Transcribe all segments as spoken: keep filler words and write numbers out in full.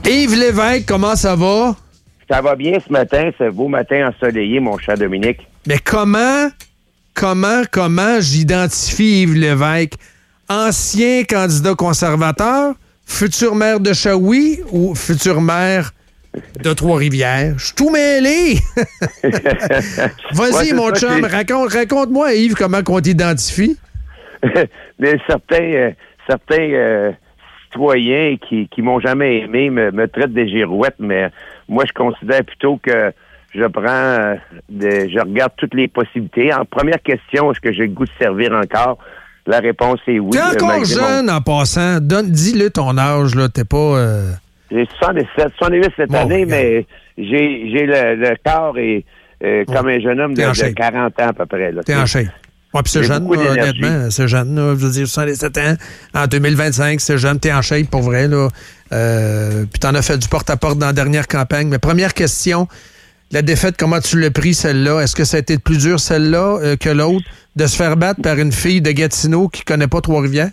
Yves Lévesque, comment ça va? Ça va bien ce matin, ce beau matin ensoleillé, mon cher Dominique. Mais comment, comment, comment j'identifie Yves Lévesque? Ancien candidat conservateur, futur maire de Shawi ou futur maire de Trois-Rivières? Je suis tout mêlé! Vas-y, ouais, mon chum, raconte, raconte-moi, Yves, comment on t'identifie? Mais certains, euh, certains euh, citoyens qui, qui m'ont jamais aimé me, me traitent de girouette, mais moi, je considère plutôt que je prends, euh, de, je regarde toutes les possibilités. En première question, est-ce que j'ai le goût de servir encore? La réponse est oui. T'es encore euh, jeune, mon... en passant. Donne, dis-le ton âge, là. T'es pas... Euh... J'ai soixante-dix-sept, soixante-huit cette bon, année, regarde. Mais j'ai, j'ai le, le corps et, euh, bon. comme un jeune homme de, de quarante ans à peu près. Là, T'es en shape. Ouais, puis c'est jeune, là, honnêtement. C'est jeune, là, je veux dire, soixante-dix-sept ans. En deux mille vingt-cinq, c'est jeune. T'es en shape, pour vrai, là. Euh, puis t'en as fait du porte-à-porte dans la dernière campagne. Mais première question, la défaite, comment tu l'as pris, celle-là? Est-ce que ça a été plus dur, celle-là, euh, que l'autre, de se faire battre par une fille de Gatineau qui connaît pas Trois-Rivières?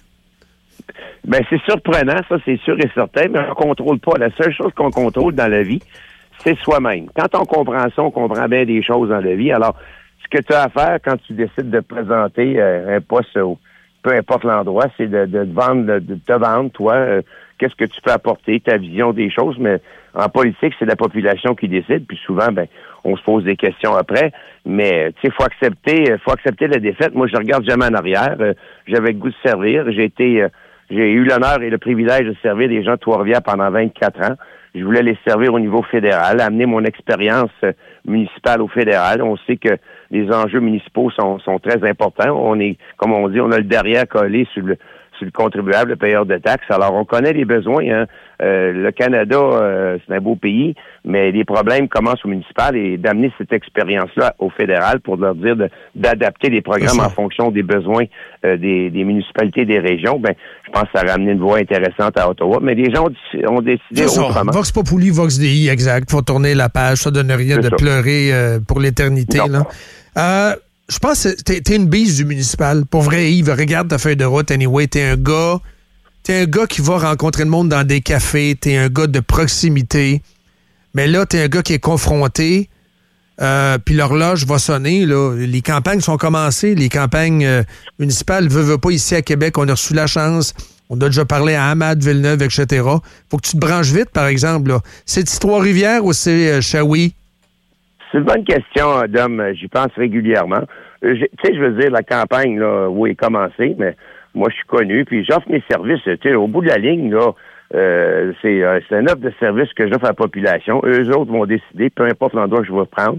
Ben c'est surprenant, ça, c'est sûr et certain, mais on contrôle pas. La seule chose qu'on contrôle dans la vie, c'est soi-même. Quand on comprend ça, on comprend bien des choses dans la vie. Alors, ce que tu as à faire quand tu décides de présenter euh, un poste, au, peu importe l'endroit, c'est de, de te vendre, de, de te vendre, toi, euh, qu'est-ce que tu peux apporter, ta vision des choses, mais en politique, c'est la population qui décide, puis souvent, ben, on se pose des questions après, mais, tu sais, faut accepter, faut accepter la défaite. Moi, je regarde jamais en arrière, euh, j'avais le goût de servir, j'ai été, euh, j'ai eu l'honneur et le privilège de servir des gens de Trois-Rivières pendant vingt-quatre ans. Je voulais les servir au niveau fédéral, amener mon expérience euh, municipale au fédéral. On sait que les enjeux municipaux sont, sont très importants. On est, comme on dit, on a le derrière collé sur le sur le contribuable, le payeur de taxes. Alors, on connaît les besoins. Hein. Euh, le Canada, euh, c'est un beau pays, mais les problèmes commencent au municipal et d'amener cette expérience-là au fédéral pour leur dire de, d'adapter les programmes en fonction des besoins euh, des, des municipalités, des régions. Ben, je pense que ça a ramené une voie intéressante à Ottawa. Mais les gens ont, ont décidé c'est autrement. Ça. Vox Populi, Vox Dei, exact. Faut tourner la page. Ça donne rien c'est de ça. pleurer euh, pour l'éternité. Non. Là. Euh, Je pense que t'es, t'es une bise du municipal. Pour vrai, Yves, regarde ta feuille de route. Anyway, t'es un gars, t'es un gars qui va rencontrer le monde dans des cafés. T'es un gars de proximité. Mais là, t'es un gars qui est confronté. Euh, puis l'horloge va sonner. Là. Les campagnes sont commencées. Les campagnes euh, municipales, veut, veut pas, ici à Québec, on a reçu la chance. On a déjà parlé à Ahmad, Villeneuve, et cetera. Faut que tu te branches vite, par exemple. Là. C'est Trois-Rivières ou c'est euh, Shawi? C'est une bonne question, Dom. J'y pense régulièrement. Tu sais, je veux dire, la campagne, là, où est commencée, mais moi, je suis connu, puis j'offre mes services. Tu sais, au bout de la ligne, là, euh, c'est, euh, c'est une offre de service que j'offre à la population. Eux autres vont décider, peu importe l'endroit que je vais prendre,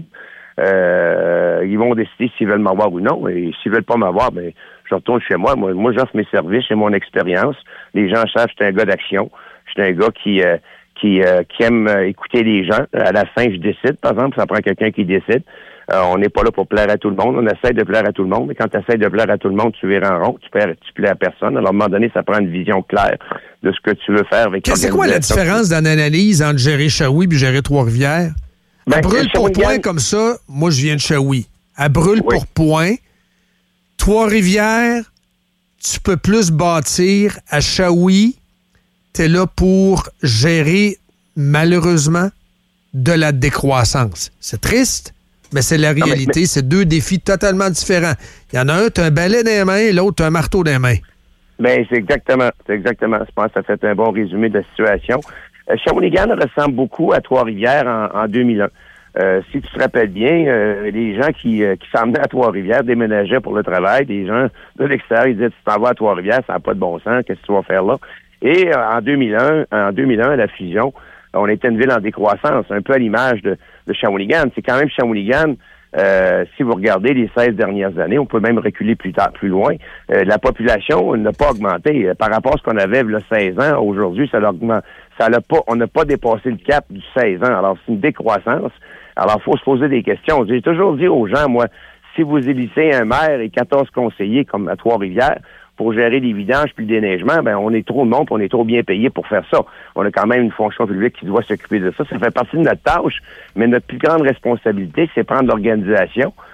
euh, ils vont décider s'ils veulent m'avoir ou non. Et s'ils veulent pas m'avoir, ben, je retourne chez moi. Moi, moi j'offre mes services, j'ai mon expérience. Les gens savent que je suis un gars d'action. Je suis un gars qui... Euh, qui, euh, qui aime euh, écouter les gens. À la fin, je décide. Par exemple, ça prend quelqu'un qui décide. Euh, on n'est pas là pour plaire à tout le monde. On essaie de plaire à tout le monde. Mais quand tu essaies de plaire à tout le monde, tu vires en rond. Tu plais, tu plais à personne. Alors, à un moment donné, ça prend une vision claire de ce que tu veux faire avec l'organisation. C'est quoi la différence dans l'analyse entre gérer Shawi et gérer Trois-Rivières? Ben, à brûle pour point comme ça, moi, je viens de Shawi. À brûle oui. pour point, Trois-Rivières, tu peux plus bâtir. À Shawi, t'es là pour gérer, malheureusement, de la décroissance. C'est triste, mais c'est la réalité. Non, mais, mais... C'est deux défis totalement différents. Il y en a un, t'as un balai dans les mains, et l'autre, t'as un marteau dans les mains. Bien, c'est exactement, c'est exactement. Je pense que ça fait un bon résumé de la situation. Euh, Shawinigan ressemble beaucoup à Trois-Rivières en, en deux mille un. Euh, si tu te rappelles bien, euh, les gens qui, euh, qui s'emmenaient à Trois-Rivières déménageaient pour le travail. Des gens de l'extérieur, ils disaient, tu t'en vas à Trois-Rivières, ça n'a pas de bon sens, qu'est-ce que tu vas faire là? Et euh, en deux mille un, en deux mille un, à la fusion, on était une ville en décroissance, un peu à l'image de, de Shawinigan. C'est quand même Shawinigan, euh, si vous regardez les seize dernières années, on peut même reculer plus tard, plus loin, euh, la population n'a pas augmenté. Par rapport à ce qu'on avait il y a seize ans, aujourd'hui, ça l'augmente. Ça l'a pas, on n'a pas dépassé le cap du seize ans. Alors, c'est une décroissance. Alors, il faut se poser des questions. J'ai toujours dit aux gens, moi, si vous élissez un maire et quatorze conseillers comme à Trois-Rivières, pour gérer les vidanges puis le déneigement, ben on est trop de monde, on est trop bien payé pour faire ça. On a quand même une fonction publique qui doit s'occuper de ça. Ça fait partie de notre tâche, mais notre plus grande responsabilité, c'est prendre l'organisation,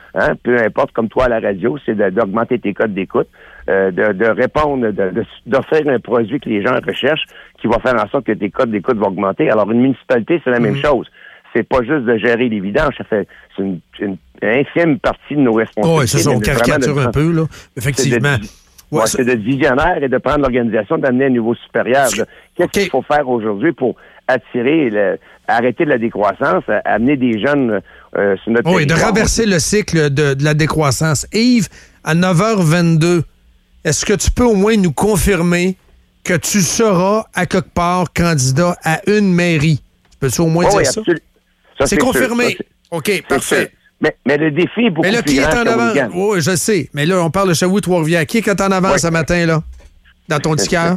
hein, peu importe, comme toi à la radio, c'est de, d'augmenter tes codes d'écoute, euh, de, de répondre, de, de, d'offrir un produit que les gens recherchent, qui va faire en sorte que tes codes d'écoute vont augmenter. Alors, une municipalité, c'est la même mmh. chose. C'est pas juste de gérer les vidanges, ça fait c'est une, une, une infime partie de nos responsabilités. Oui, c'est ça, on caricature un peu, là. Effectivement. C'est, de, ouais, c'est d'être visionnaire et de prendre l'organisation, d'amener à un niveau supérieur. Là. Qu'est-ce okay. qu'il faut faire aujourd'hui pour attirer, le, arrêter de la décroissance, amener des jeunes euh, sur notre oui, territoire? Oui, de renverser le cycle de, de la décroissance. Yves, à neuf heures vingt-deux, est-ce que tu peux au moins nous confirmer que tu seras à quelque part candidat à une mairie? Peux-tu au moins oh, dire oui, ça? Absolu- ça? C'est, c'est confirmé. Ça, c'est... c'est OK, parfait. Mais, mais le défi est beaucoup mais là, plus qui grand est en avance? Oui, je sais. Mais là, on parle de Chavouille, Trois-Rivières. Qui est en avance oui. ce matin, là? Dans ton tiers?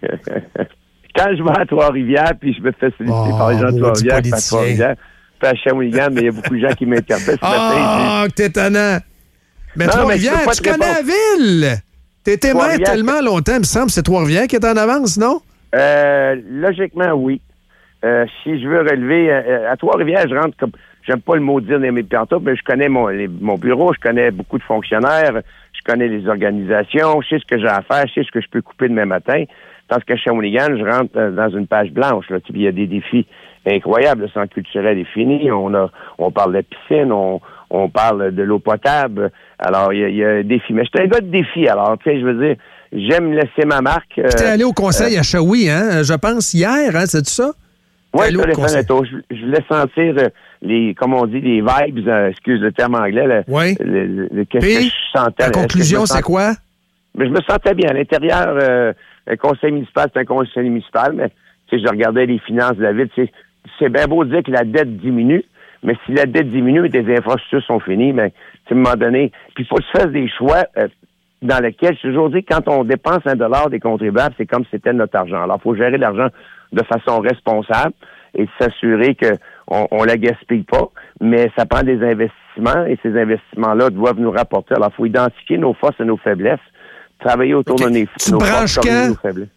Quand je vais à Trois-Rivières, puis je me fais solliciter oh, par les gens de Trois-Rivières, puis à Trois-Rivières, puis à Shawinigan, mais il y a beaucoup de gens qui m'interpellent ce matin. Ah, oh, que t'es étonnant! Mais non, Trois-Rivières, mais tu connais la ville! T'étais maire tellement longtemps, il me semble, c'est Trois-Rivières qui est en avance, non? Euh, logiquement, oui. Euh, si je veux relever... Euh, à Trois-Rivières, je rentre comme... J'aime pas le mot dire dans mes pantoufles, mais je connais mon, les, mon bureau, je connais beaucoup de fonctionnaires, je connais les organisations, je sais ce que j'ai à faire, je sais ce que je peux couper demain matin. Parce qu'à Shawinigan, je rentre euh, dans une page blanche. Là. Il y a des défis incroyables. Le centre culturel est fini. On a, on parle de la piscine, on, on parle de l'eau potable. Alors, il y a, il y a un défi. Mais je suis un gars de défi. Alors, tu sais, je veux dire, j'aime laisser ma marque. Euh, tu es allé au conseil euh, à Shawi, hein? Je pense hier, hein? C'est ça? Oui, je voulais faire un tour. Je, je voulais sentir euh, les, comme on dit, les vibes, euh, excuse le terme anglais. Là, oui. Le, le, le, qu'est-ce Puis, que je sentais. La conclusion, sens... c'est quoi? Mais je me sentais bien. À l'intérieur, euh, un conseil municipal, c'est un conseil municipal, mais tu sais, je regardais les finances de la ville. C'est, c'est bien beau de dire que la dette diminue, mais si la dette diminue et tes infrastructures sont finies, mais à un moment donné, puis il faut que tu fasses des choix euh, dans lesquels, je toujours dit, quand on dépense un dollar des contribuables, c'est comme si c'était notre argent. Alors, il faut gérer l'argent de façon responsable et s'assurer qu'on on la gaspille pas, mais ça prend des investissements et ces investissements-là doivent nous rapporter. Alors, il faut identifier nos forces et nos faiblesses, travailler autour okay. de nos, tu nos forces et nos faiblesses.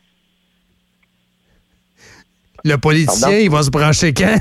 Le politicien, Pardon? Il va se brancher quand?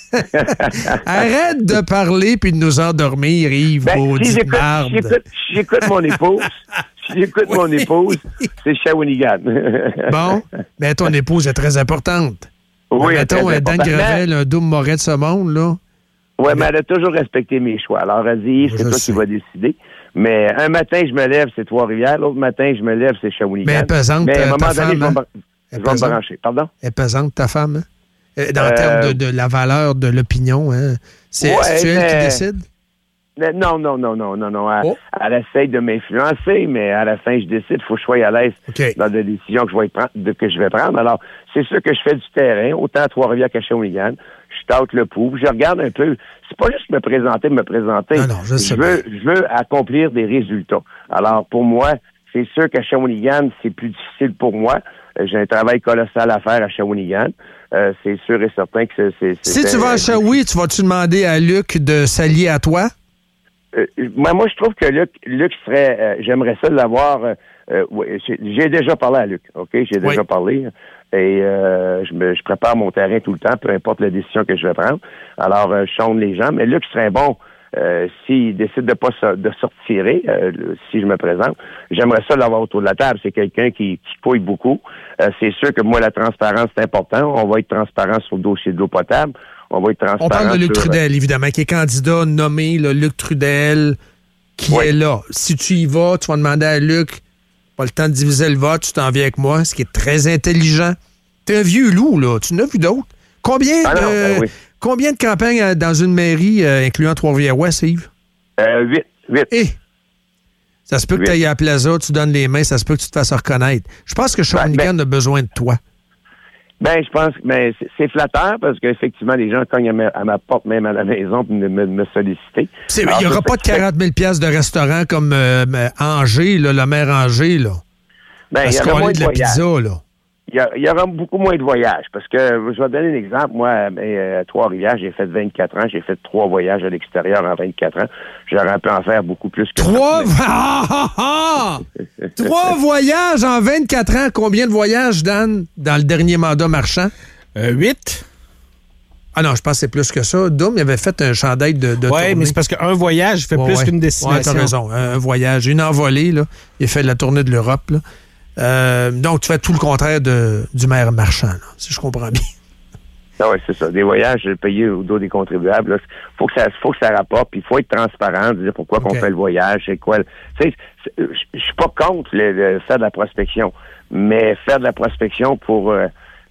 Arrête de parler puis de nous endormir, Yves. Ben, si j'écoute, j'écoute, j'écoute mon épouse, si j'écoute oui. mon épouse, c'est Shawinigan. Bon, mais ton épouse est très importante. Oui, mettons un Dan Gravel, un Doum Moret de ce monde, là. Oui, mais elle a toujours respecté mes choix. Alors, elle dit, c'est je toi sais. qui vas décider. Mais un matin, je me lève, c'est Trois-Rivières. L'autre matin, je me lève, c'est Shawinigan. Mais elle pesante, mais à un moment donné, femme, je vais, hein? je vais me brancher. Pardon? Elle est pesante, ta femme, hein? Dans le euh... terme de, de la valeur de l'opinion, hein? C'est, ouais, c'est elle mais... qui décide? Mais non, non, non, non, non, non. Elle, oh. elle essaye de m'influencer, mais à la fin, je décide. Il faut que je sois à l'aise okay. dans les décisions que je vais prendre, que je vais prendre. Alors, c'est sûr que je fais du terrain, autant à Trois-Rivières qu'à Shawinigan. Je tâte le pouls, je regarde un peu. C'est pas juste me présenter, me présenter. Non, non, je, sais je veux, je veux accomplir des résultats. Alors, pour moi, c'est sûr qu'à Shawinigan, c'est plus difficile pour moi. J'ai un travail colossal à faire à Shawinigan. Euh, c'est sûr et certain que c'est... c'est, c'est si tu vas à Shawi, tu vas-tu demander à Luc de s'allier à toi? Euh, moi, moi, je trouve que Luc, Luc serait... Euh, j'aimerais ça l'avoir... Euh, euh, ouais, j'ai, j'ai déjà parlé à Luc, OK? J'ai déjà oui. parlé. Et euh, je, me, je prépare mon terrain tout le temps, peu importe la décision que je vais prendre. Alors, euh, je sonde les gens. Mais Luc serait bon euh, s'il décide de pas so, de sortir, euh, si je me présente. J'aimerais ça l'avoir autour de la table. C'est quelqu'un qui, qui fouille beaucoup. Euh, c'est sûr que moi, la transparence, c'est important. On va être transparent sur le dossier de l'eau potable. On va être transparent. On parle de Luc sur... Trudel, évidemment, qui est candidat nommé, là, Luc Trudel, qui oui. est là. Si tu y vas, tu vas demander à Luc, pas le temps de diviser le vote, tu t'en viens avec moi, ce qui est très intelligent. T'es un vieux loup, là. Tu n'as vu d'autres. Combien, ah de, non, ben oui. combien de campagnes dans une mairie, euh, incluant Trois-Rivières-Ouest, Yves? Euh, huit. Huit. Eh! Ça se peut huit. Que tu ailles à la plaza, tu donnes les mains, ça se peut que tu te fasses reconnaître. Je pense que Shawinigan ben, ben, a besoin de toi. Ben, je pense que ben, c'est, c'est flatteur parce qu'effectivement, les gens cognent à ma, à ma porte, même à la maison, pour me, me, me solliciter. Il n'y aura pas de quarante mille dollars de restaurant comme euh, Angers, là, le maire Angers, là. Ben, parce qu'on a de la pizza, là. Il y, a, il y aura beaucoup moins de voyages parce que, je vais donner un exemple. Moi, à Trois-Rivières, j'ai fait vingt-quatre ans. J'ai fait trois voyages à l'extérieur en vingt-quatre ans. J'aurais pu en faire beaucoup plus que Trois, ah, ah, ah! Trois voyages en vingt-quatre ans. Combien de voyages, Dan, dans le dernier mandat Marchand? Euh, huit. Ah non, je pense que c'est plus que ça. Doom, il avait fait un chandail de, de Oui, mais c'est parce qu'un voyage fait ouais, plus ouais. qu'une destination. Oui, t'as raison. Un, un voyage, une envolée, là. Il a fait la tournée de l'Europe, là. Euh, donc, tu fais tout le contraire de, du maire Marchand, là, si je comprends bien. Ah oui, c'est ça. Des voyages payés au dos des contribuables. Il faut que ça faut que ça rapporte, puis il faut être transparent, dire pourquoi okay. qu'on fait le voyage, c'est quoi. Tu sais, je suis pas contre le, le, faire de la prospection, mais faire de la prospection pour euh,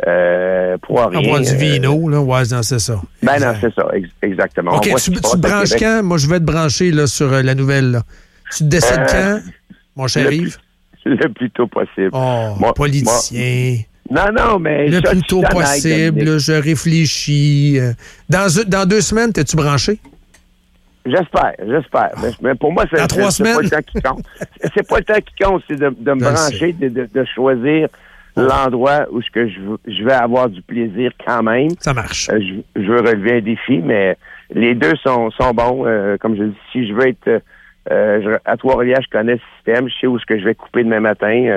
euh, pour rien. Avoir du vino, euh, là, ouais, non, c'est ça. Ben non, c'est ça, ex- exactement. OK, tu, tu te branches quand? Moi, je vais te brancher là, sur euh, la nouvelle. Là. Tu te décides euh, quand, mon cher Yves? Le, le plus tôt possible. Oh, moi, politicien. Moi, Non, non, mais... Le plus tôt possible, je réfléchis. Dans, dans deux semaines, t'es-tu branché? J'espère, j'espère. Mais, mais pour moi, c'est, dans trois c'est, semaines? c'est pas le temps qui compte. C'est pas le temps qui compte, c'est de, de me je brancher, de, de, de choisir l'endroit où je, je vais avoir du plaisir quand même. Ça marche. Euh, je, je veux relever un défi, mais les deux sont, sont bons. Euh, comme je dis, si je veux être... Euh, je, à Trois-Rivières, je connais le système. Je sais où est-ce que je vais couper demain matin.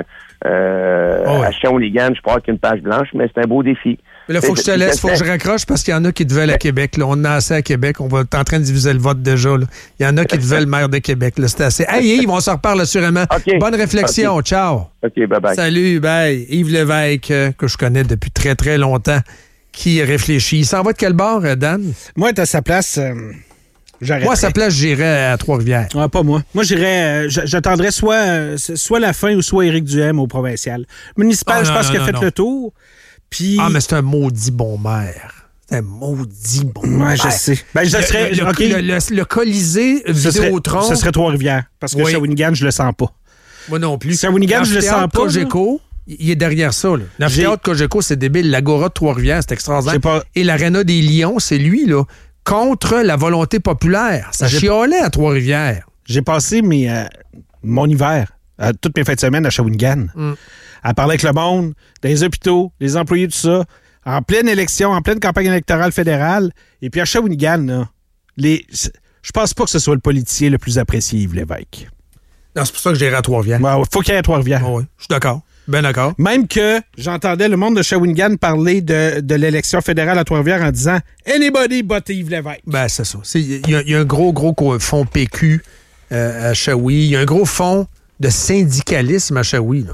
Euh, oh oui. À Shawinigan, je pars avec une page blanche, mais c'est un beau défi. Mais là, il faut que je te laisse, il faut que je raccroche parce qu'il y en a qui te veulent à Québec. Là. On en a assez à Québec. On va être en train de diviser le vote déjà. Là. Il y en a qui te veulent le maire de Québec. Là. C'est assez. Hey Yves, on s'en reparle assurément. Okay. Bonne réflexion. Okay. Ciao. OK, bye-bye. Salut, bye. Yves Lévesque, euh, que je connais depuis très, très longtemps, qui réfléchit. Il s'en va de quel bord, Dan? Moi, t'as sa place... Euh... Moi, à sa place, j'irais à Trois-Rivières. Ah, pas moi. Moi, j'irais. Euh, j'attendrais soit, euh, soit la fin ou soit Éric Duhem au provincial. Municipal, oh, je pense qu'il a fait non. le tour. Puis... Ah, mais c'est un maudit bon maire. C'est un maudit bon maire. Ouais, je sais. Ben, je le, serais, le, okay. le, le, le Colisée Vidéotron. Ce serait Trois-Rivières. Parce que oui. Shawinigan, je le sens pas. Moi non plus. Shawinigan, je le sens pas. Cogeco, il est derrière ça. L'amphithéâtre Cogeco, c'est débile. L'Agora de Trois-Rivières, c'est extraordinaire. Pas... Et l'Arena des Lions, c'est lui, là. Contre la volonté populaire. Ça J'ai... chialait à Trois-Rivières. J'ai passé mes, euh, mon hiver, euh, toutes mes fins de semaine à Shawinigan, mm. à parler avec le monde, dans les hôpitaux, les employés, tout ça, en pleine élection, en pleine campagne électorale fédérale. Et puis à Shawinigan, là, les... je pense pas que ce soit le politicien le plus apprécié, Yves Lévesque. Non, c'est pour ça que j'irai à Trois-Rivières. Il ouais, faut qu'il y ait à Trois-Rivières. Oh, oui, je suis d'accord. Ben d'accord. Même que j'entendais le monde de Shawinigan parler de, de l'élection fédérale à Trois-Rivières en disant « Anybody but Yves Lévesque ». Ben, c'est ça. Il y, y a un gros, gros fonds P Q euh, à Shawi. Il y a un gros fonds de syndicalisme à Shawi. Là.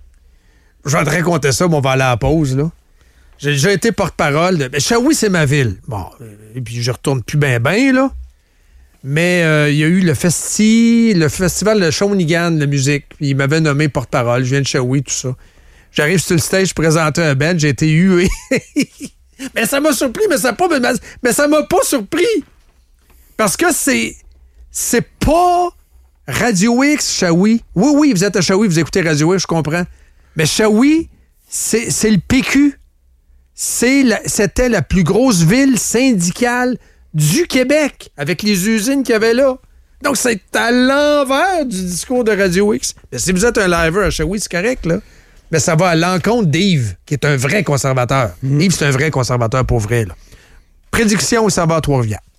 Je vais te raconter ça, mais on va aller à la pause. Là. J'ai déjà été porte-parole. De... Ben, Shawi, c'est ma ville. Bon, et puis je retourne plus ben ben, là. Mais euh, il y a eu le festi, le festival de Shawinigan de musique. Il m'avait nommé porte-parole. Je viens de Shawi, tout ça. J'arrive sur le stage, je présentais un band, j'ai été hué. Mais ça m'a surpris, mais ça pas, mais ça m'a pas surpris. Parce que c'est c'est pas Radio X, Shawi. Oui, oui, vous êtes à Shawi, vous écoutez Radio X, je comprends. Mais Shawi, c'est, c'est le P Q. C'est la, c'était la plus grosse ville syndicale du Québec, avec les usines qu'il y avait là. Donc, c'est à l'envers du discours de Radio X. Mais si vous êtes un liver à Shawi, c'est correct, là. Mais ça va à l'encontre d'Yves, qui est un vrai conservateur. Mmh. Yves, c'est un vrai conservateur pour vrai, là. Prédiction, ça va à Trois-Rivières.